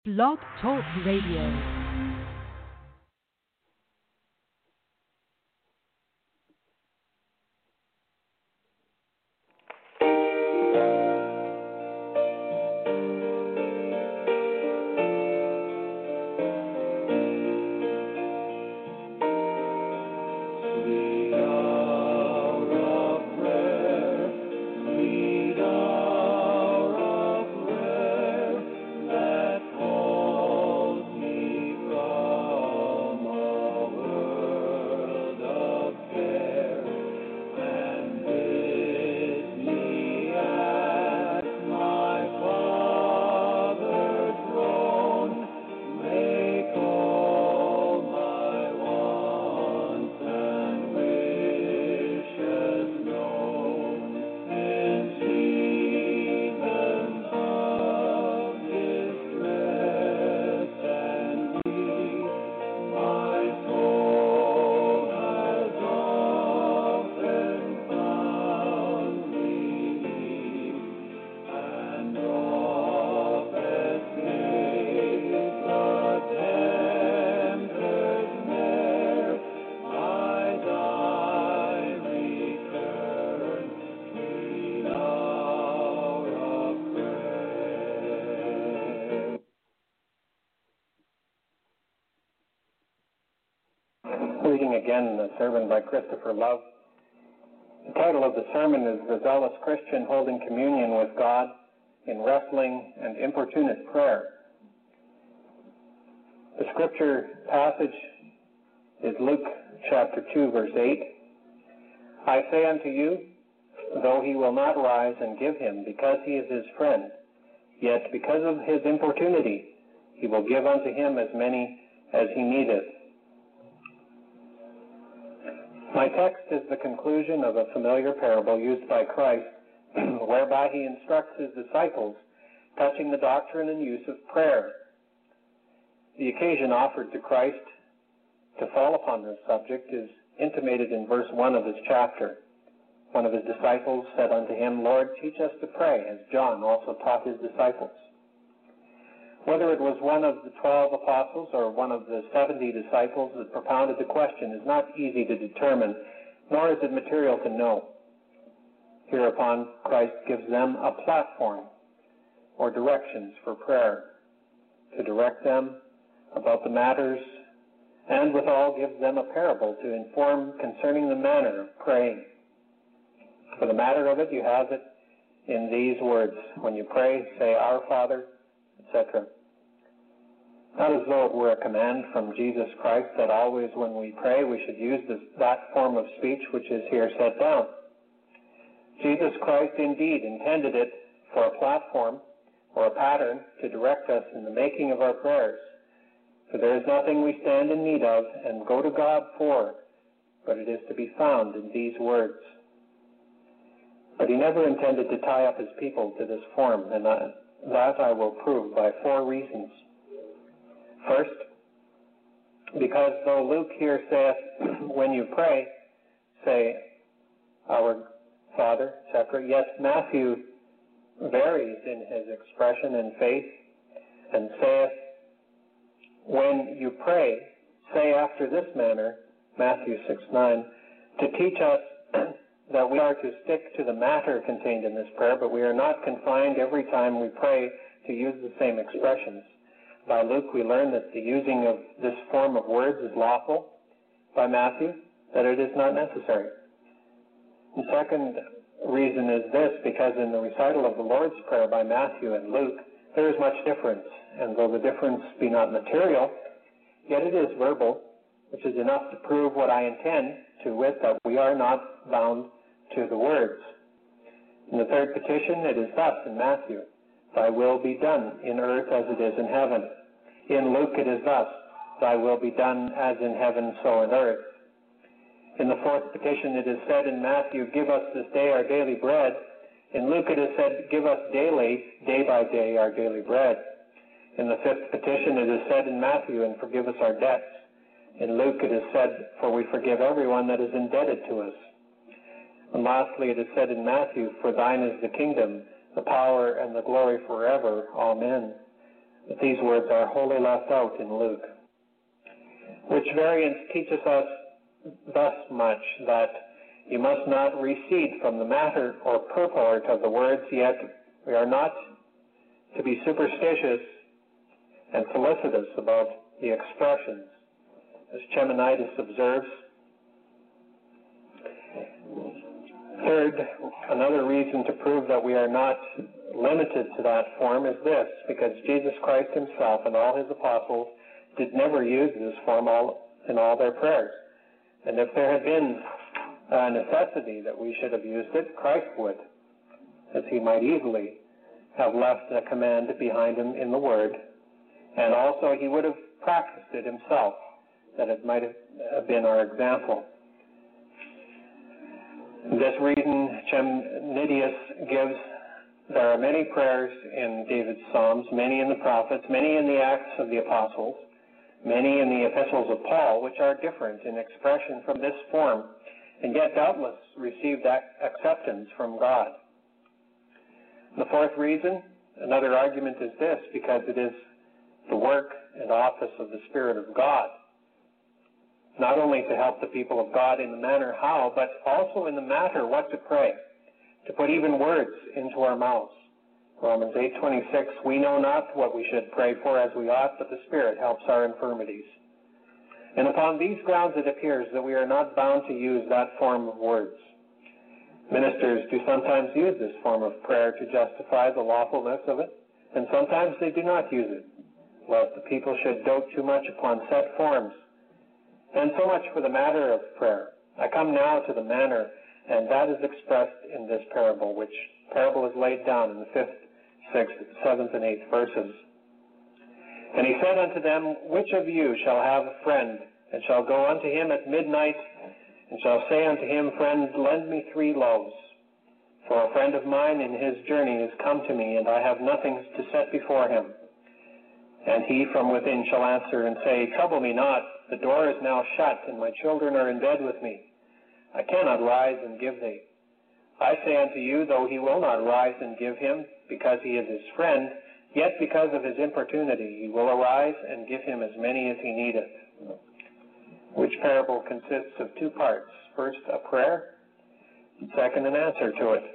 Blog Talk Radio. Reading again the sermon by Christopher Love. The title of the sermon is The Zealous Christian Holding Communion with God in Wrestling and Importunate Prayer. The scripture passage is Luke chapter 2, verse 8. I say unto you, though he will not rise and give him, because he is his friend, yet because of his importunity he will give unto him as many as he needeth. My text is the conclusion of a familiar parable used by Christ, whereby he instructs his disciples touching the doctrine and use of prayer. The occasion offered to Christ to fall upon this subject is intimated in verse 1 of this chapter. One of his disciples said unto him, Lord, teach us to pray, as John also taught his disciples. Whether it was one of the 12 apostles or one of the 70 disciples that propounded the question is not easy to determine, nor is it material to know. Hereupon, Christ gives them a platform or directions for prayer, to direct them about the matters, and withal gives them a parable to inform concerning the manner of praying. For the matter of it, you have it in these words. When you pray, say, Our Father, etc. Not as though it were a command from Jesus Christ that always when we pray we should use that form of speech which is here set down. Jesus Christ indeed intended it for a platform or a pattern to direct us in the making of our prayers. For there is nothing we stand in need of and go to God for, but it is to be found in these words. But he never intended to tie up his people to this form, and that I will prove by 4 reasons. First, because though Luke here saith, when you pray, say, Our Father, etc., yet Matthew varies in his expression and faith and saith, when you pray, say after this manner, Matthew 6:9, to teach us that we are to stick to the matter contained in this prayer, but we are not confined every time we pray to use the same expressions. By Luke, we learn that the using of this form of words is lawful. By Matthew, that it is not necessary. The second reason is this, because in the recital of the Lord's Prayer by Matthew and Luke, there is much difference, and though the difference be not material, yet it is verbal, which is enough to prove what I intend, to wit, that we are not bound to the words. In the third petition, it is thus in Matthew, Thy will be done in earth as it is in heaven. In Luke, it is thus, Thy will be done as in heaven, so in earth. In the fourth petition, it is said in Matthew, Give us this day our daily bread. In Luke, it is said, Give us daily, day by day, our daily bread. In the fifth petition, it is said in Matthew, And forgive us our debts. In Luke, it is said, For we forgive everyone that is indebted to us. And lastly, it is said in Matthew, For thine is the kingdom, the power, and the glory forever. Amen. But these words are wholly left out in Luke. Which variants teaches us thus much, that you must not recede from the matter or purport of the words, yet we are not to be superstitious and solicitous about the expressions. As Chemonitis observes, third, another reason to prove that we are not limited to that form is this, because Jesus Christ himself and all his apostles did never use this form in all their prayers. And if there had been a necessity that we should have used it, Christ would, as he might easily have left a command behind him in the Word, and also he would have practiced it himself, that it might have been our example. This reason Chemnitius gives, there are many prayers in David's Psalms, many in the prophets, many in the Acts of the Apostles, many in the epistles of Paul, which are different in expression from this form, and yet doubtless received acceptance from God. The fourth reason, another argument, is this, because it is the work and office of the Spirit of God, not only to help the people of God in the manner how, but also in the matter what to pray, to put even words into our mouths. Romans 8:26, we know not what we should pray for as we ought, but the Spirit helps our infirmities. And upon these grounds it appears that we are not bound to use that form of words. Ministers do sometimes use this form of prayer to justify the lawfulness of it, and sometimes they do not use it, lest the people should dote too much upon set forms. And so much for the matter of prayer. I come now to the manner, and that is expressed in this parable, which parable is laid down in the 5th, 6th, 7th, and 8th verses. And he said unto them, which of you shall have a friend, and shall go unto him at midnight, and shall say unto him, friend, lend me 3 loaves. For a friend of mine in his journey is come to me, and I have nothing to set before him. And he from within shall answer and say, trouble me not, the door is now shut, and my children are in bed with me. I cannot rise and give thee. I say unto you, though he will not rise and give him, because he is his friend, yet because of his importunity he will arise and give him as many as he needeth. Which parable consists of 2 parts. First, a prayer, and second, an answer to it.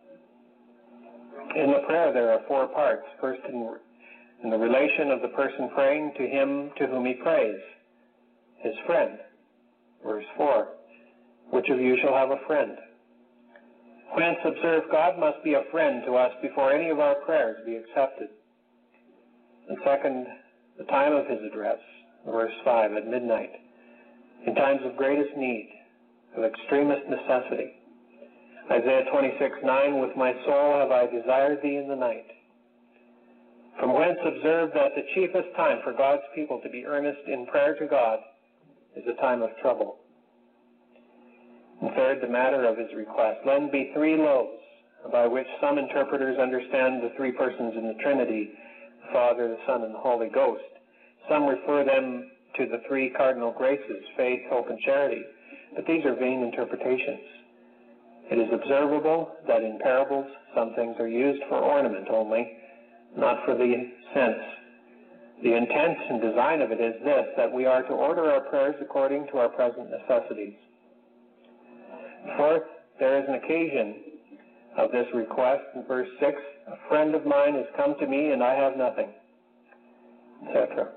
In the prayer there are 4 parts. First, in the relation of the person praying to him to whom he prays, his friend. Verse 4, which of you shall have a friend? Whence, observe, God must be a friend to us before any of our prayers be accepted. And second, the time of his address, verse 5, at midnight, in times of greatest need, of extremest necessity. Isaiah 26:9, with my soul have I desired thee in the night. From whence observe that the chiefest time for God's people to be earnest in prayer to God is a time of trouble. And third, the matter of his request. Lend me 3 loaves, by which some interpreters understand the 3 persons in the Trinity, the Father, the Son, and the Holy Ghost. Some refer them to the 3 cardinal graces, faith, hope, and charity. But these are vain interpretations. It is observable that in parables some things are used for ornament only, not for the sense. The intent and design of it is this, that we are to order our prayers according to our present necessities. Fourth, there is an occasion of this request. In verse 6, a friend of mine has come to me and I have nothing, etc.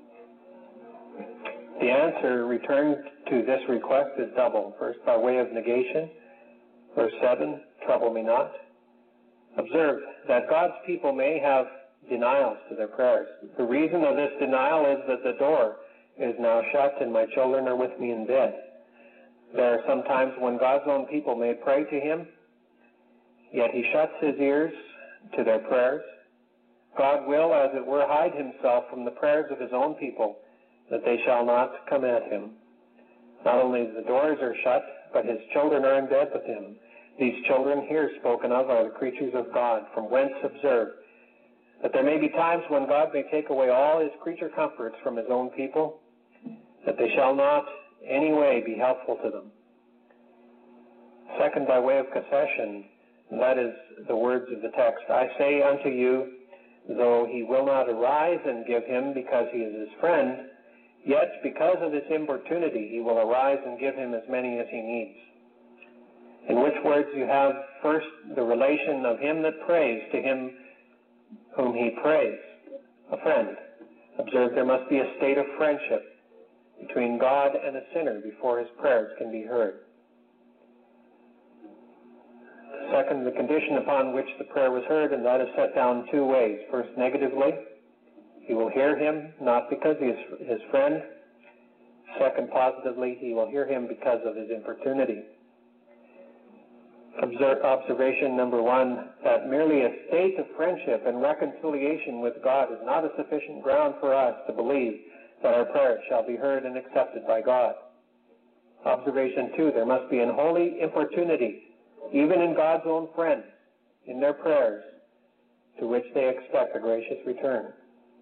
The answer returned to this request is double. First, by way of negation. Verse 7, trouble me not. Observe that God's people may have denials to their prayers. The reason of this denial is that the door is now shut and my children are with me in bed. There are some times when God's own people may pray to him, yet he shuts his ears to their prayers. God will, as it were, hide himself from the prayers of his own people, that they shall not come at him. Not only the doors are shut, but his children are in bed with him. These children here spoken of are the creatures of God, from whence observe that there may be times when God may take away all his creature comforts from his own people, that they shall not any way be helpful to them. Second, by way of concession, that is the words of the text. I say unto you, Though he will not arise and give him because he is his friend, yet because of his importunity he will arise and give him as many as he needs. In which words you have first the relation of him that prays to him whom he prays, a friend. Observe, there must be a state of friendship between God and a sinner before his prayers can be heard. Second, the condition upon which the prayer was heard, and that is set down two ways. First, negatively, he will hear him not because he is his friend. Second, positively, he will hear him because of his importunity. Observation number one, that merely a state of friendship and reconciliation with God is not a sufficient ground for us to believe that our prayers shall be heard and accepted by God. Observation two, there must be an holy importunity, even in God's own friends, in their prayers, to which they expect a gracious return.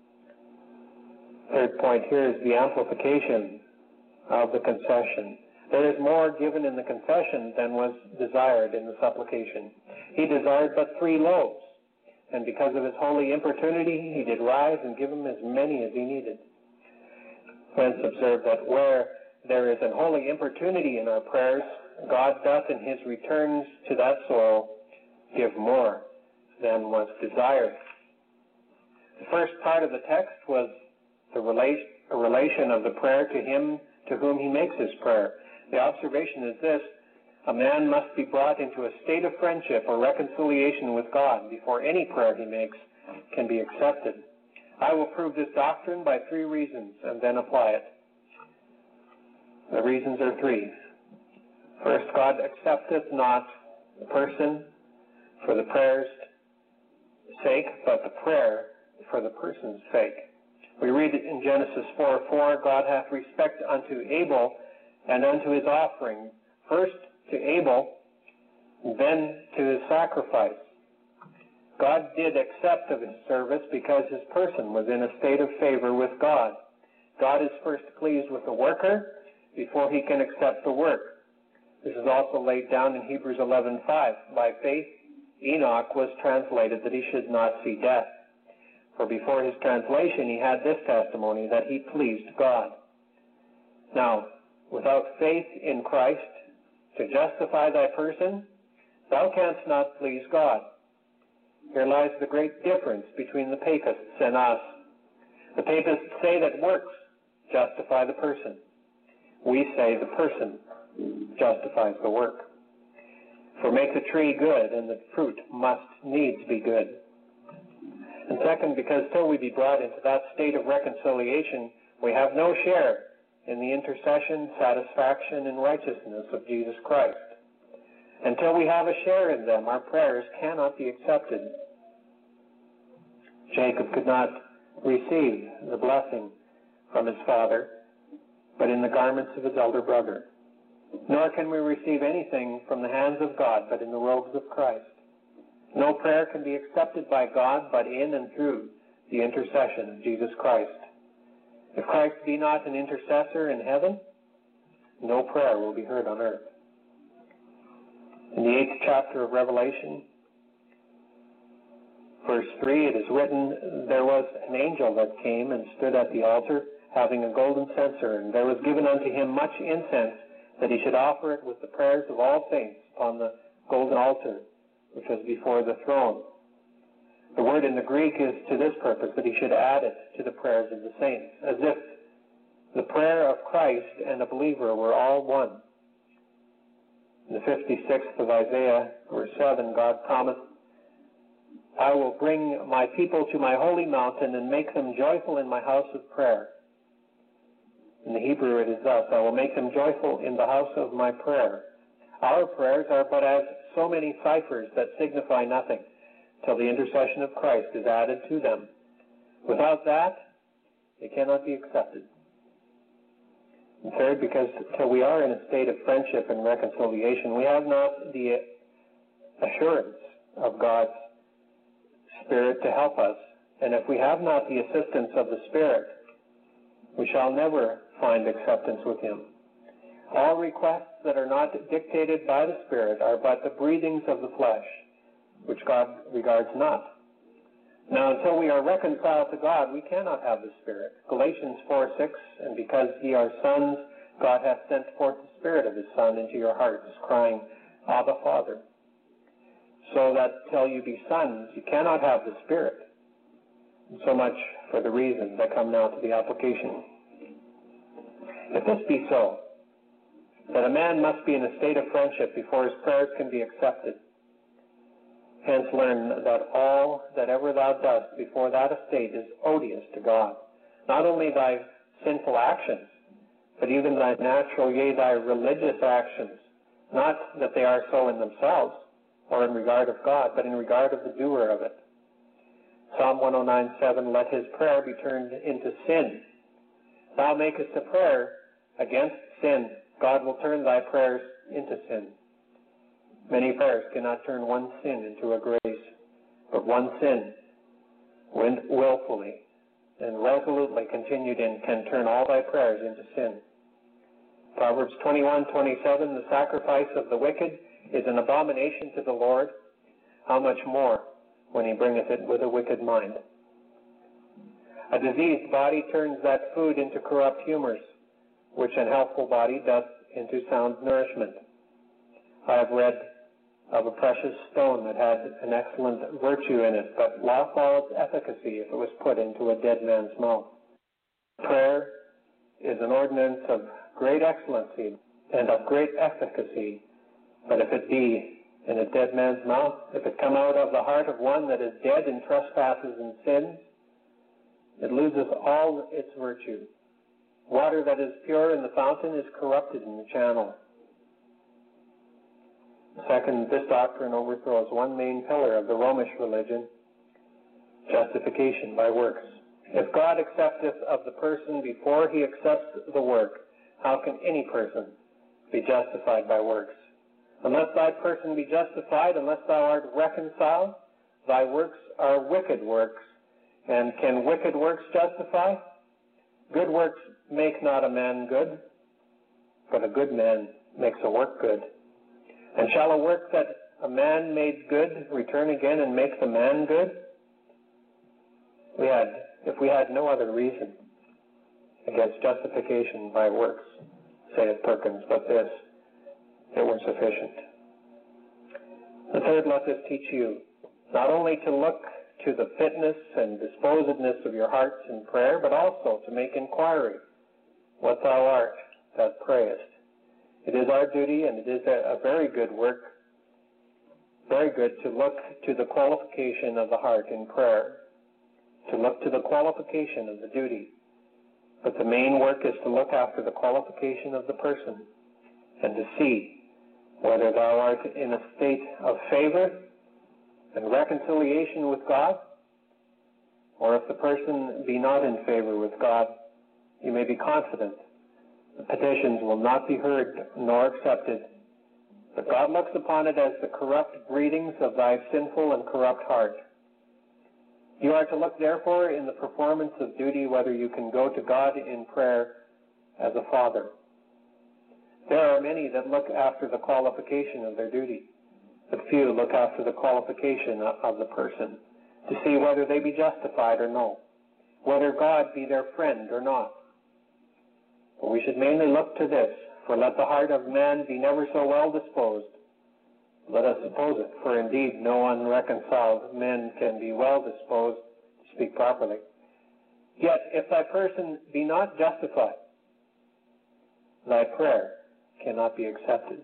Third point here is the amplification of the concession. There is more given in the confession than was desired in the supplication. He desired but 3 loaves, and because of his holy importunity, he did rise and give him as many as he needed. Hence observe that where there is an holy importunity in our prayers, God doth in his returns to that soul give more than was desired. The first part of the text was a relation of the prayer to him to whom he makes his prayer. The observation is this: a man must be brought into a state of friendship or reconciliation with God before any prayer he makes can be accepted. I will prove this doctrine by 3 reasons and then apply it. The reasons are 3. First, God accepteth not the person for the prayer's sake, but the prayer for the person's sake. We read it in Genesis 4:4, God hath respect unto Abel and unto his offering, first to Abel, then to his sacrifice. God did accept of his service because his person was in a state of favor with God. God is first pleased with the worker before he can accept the work. This is also laid down in Hebrews 11:5. By faith, Enoch was translated that he should not see death. For before his translation, he had this testimony, that he pleased God. Now, without faith in Christ to justify thy person, thou canst not please God. Here lies the great difference between the papists and us. The papists say that works justify the person. We say the person justifies the work. For make the tree good, and the fruit must needs be good. And second, because till we be brought into that state of reconciliation, we have no share in the intercession, satisfaction, and righteousness of Jesus Christ. Until we have a share in them, our prayers cannot be accepted. Jacob could not receive the blessing from his father, but in the garments of his elder brother. Nor can we receive anything from the hands of God, but in the robes of Christ. No prayer can be accepted by God but in and through the intercession of Jesus Christ. If Christ be not an intercessor in heaven, no prayer will be heard on earth. In the 8th chapter of Revelation, verse 3, it is written, there was an angel that came and stood at the altar, having a golden censer, and there was given unto him much incense, that he should offer it with the prayers of all saints upon the golden altar, which was before the throne. The word in the Greek is to this purpose, that he should add it to the prayers of the saints, as if the prayer of Christ and a believer were all one. In the 56th of Isaiah, verse 7, God promised, I will bring my people to my holy mountain and make them joyful in my house of prayer. In the Hebrew it is thus, I will make them joyful in the house of my prayer. Our prayers are but as so many ciphers that signify nothing, till the intercession of Christ is added to them. Without that, they cannot be accepted. And third, because till we are in a state of friendship and reconciliation, we have not the assurance of God's Spirit to help us. And if we have not the assistance of the Spirit, we shall never find acceptance with him. All requests that are not dictated by the Spirit are but the breathings of the flesh, which God regards not. Now, until we are reconciled to God, we cannot have the Spirit. Galatians 4:6, and because ye are sons, God hath sent forth the Spirit of his Son into your hearts, crying, Abba, Father. So that till you be sons, you cannot have the Spirit. And so much for the reasons. I come now to the application. If this be so, that a man must be in a state of friendship before his prayers can be accepted, hence learn that all that ever thou dost before that estate is odious to God. Not only thy sinful actions, but even thy natural, yea, thy religious actions. Not that they are so in themselves, or in regard of God, but in regard of the doer of it. Psalm 109:7, let his prayer be turned into sin. Thou makest a prayer against sin. God will turn thy prayers into sin. Many prayers cannot turn one sin into a grace, but one sin, when willfully and resolutely continued in, can turn all thy prayers into sin. Proverbs 21:27, the sacrifice of the wicked is an abomination to the Lord. How much more when he bringeth it with a wicked mind? A diseased body turns that food into corrupt humors, which an healthful body doth into sound nourishment. I have read of a precious stone that had an excellent virtue in it, but lost all its efficacy if it was put into a dead man's mouth. Prayer is an ordinance of great excellency and of great efficacy, but if it be in a dead man's mouth, if it come out of the heart of one that is dead in trespasses and sins, it loses all its virtue. Water that is pure in the fountain is corrupted in the channel. Second, this doctrine overthrows one main pillar of the Romish religion, justification by works. If God accepteth of the person before he accepts the work, how can any person be justified by works? Unless thy person be justified, unless thou art reconciled, thy works are wicked works. And can wicked works justify? Good works make not a man good, but a good man makes a work good. And shall a work that a man made good return again and make the man good? If we had no other reason against justification by works, saith Perkins, but this, it were sufficient. The third, let this teach you not only to look to the fitness and disposedness of your hearts in prayer, but also to make inquiry what thou art that prayest. It is our duty, and it is a very good work, very good to look to the qualification of the heart in prayer, to look to the qualification of the duty. But the main work is to look after the qualification of the person and to see whether thou art in a state of favor and reconciliation with God, or if the person be not in favor with God, you may be confident the petitions will not be heard nor accepted, but God looks upon it as the corrupt breedings of thy sinful and corrupt heart. You are to look, therefore, in the performance of duty, whether you can go to God in prayer as a father. There are many that look after the qualification of their duty, but few look after the qualification of the person, to see whether they be justified or no, whether God be their friend or not. But we should mainly look to this, for let the heart of man be never so well disposed. Let us suppose it, for indeed no unreconciled men can be well disposed, to speak properly. Yet if thy person be not justified, thy prayer cannot be accepted.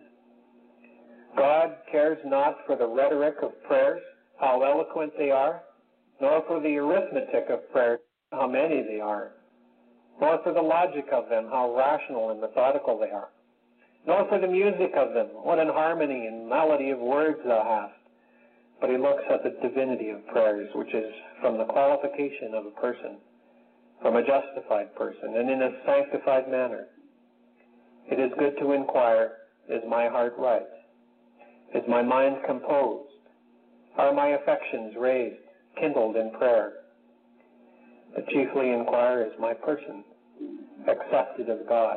God cares not for the rhetoric of prayers, how eloquent they are, nor for the arithmetic of prayers, how many they are, nor for the logic of them, how rational and methodical they are, nor for the music of them, what an harmony and melody of words thou hast. But he looks at the divinity of prayers, which is from the qualification of a person, from a justified person, and in a sanctified manner. It is good to inquire, is my heart right? Is my mind composed? Are my affections raised, kindled in prayer? But chiefly inquire, is my person accepted of God?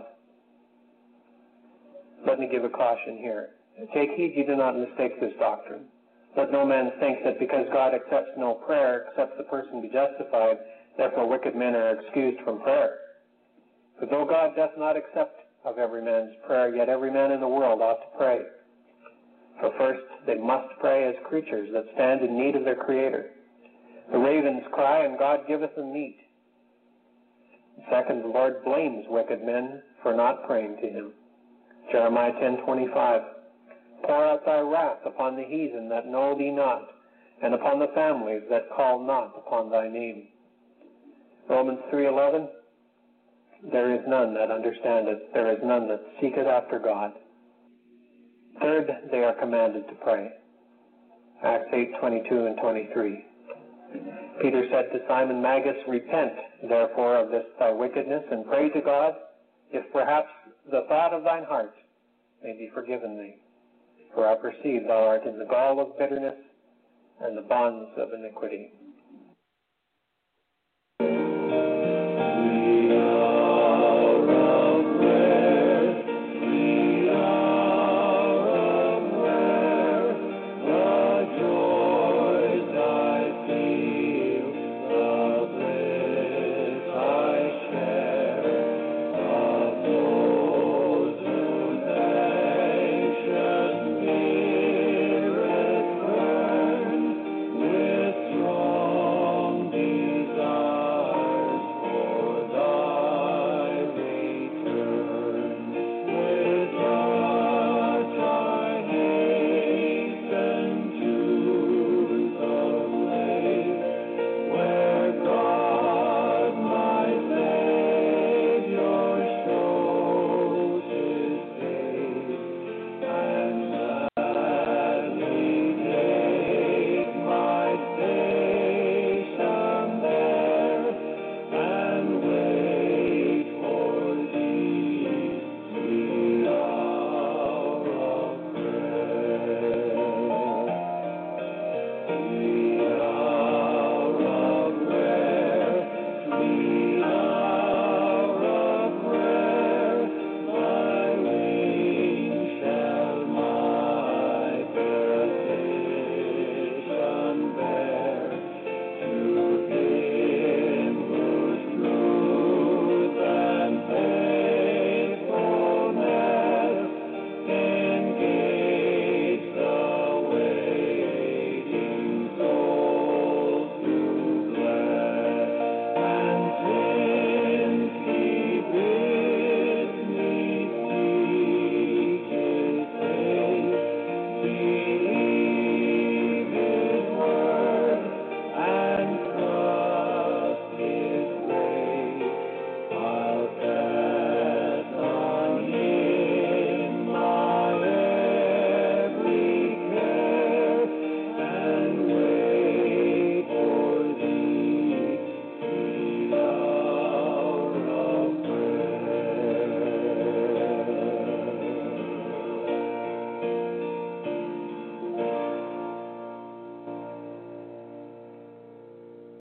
Let me give a caution here. Take heed you do not mistake this doctrine. Let no man think that because God accepts no prayer, except the person be justified, therefore wicked men are excused from prayer. For though God doth not accept of every man's prayer, yet every man in the world ought to pray. For first, they must pray as creatures that stand in need of their Creator. The ravens cry, and God giveth them meat. Second, the Lord blames wicked men for not praying to Him. Jeremiah 10:25. Pour out thy wrath upon the heathen that know thee not, and upon the families that call not upon thy name. Romans 3:11. There is none that understandeth, there is none that seeketh after God. Third, they are commanded to pray. Acts 8:22 and 23. Peter said to Simon Magus, Repent, therefore, of this thy wickedness, and pray to God, if perhaps the thought of thine heart may be forgiven thee. For I perceive thou art in the gall of bitterness and the bonds of iniquity.